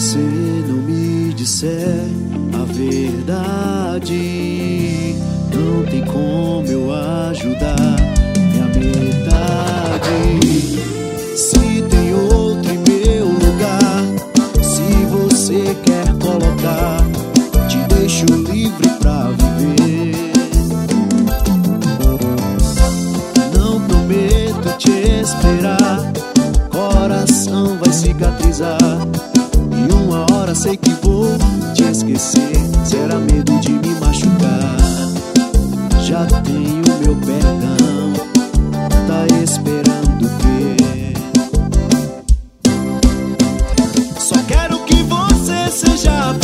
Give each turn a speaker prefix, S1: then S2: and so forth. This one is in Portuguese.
S1: você não me disser a verdade, não tem como eu ajudar minha metade. Se tem outro em meu lugar, se você quer colocar, te deixo livre pra viver. Não prometo te esperar, coração vai cicatrizar, e uma hora sei que vou te esquecer. Será medo de me machucar? Já tenho meu perdão, tá esperando o quê? Só quero que você seja